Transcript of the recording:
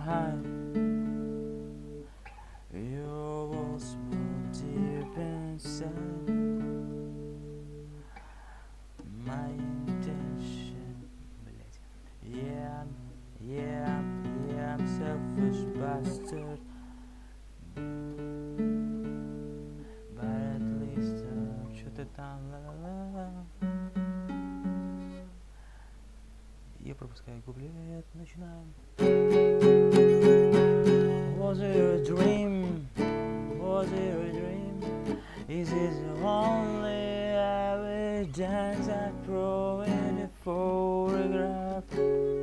hide. Your walls move deep inside. My intention, блять. Yeah, I'm selfish bastard. But at least что-то там, ла-ла-ла. Я пропускаю куплет, начинаем. Was it a dream? Was it a dream? Is it the only evidence I throw in the photograph?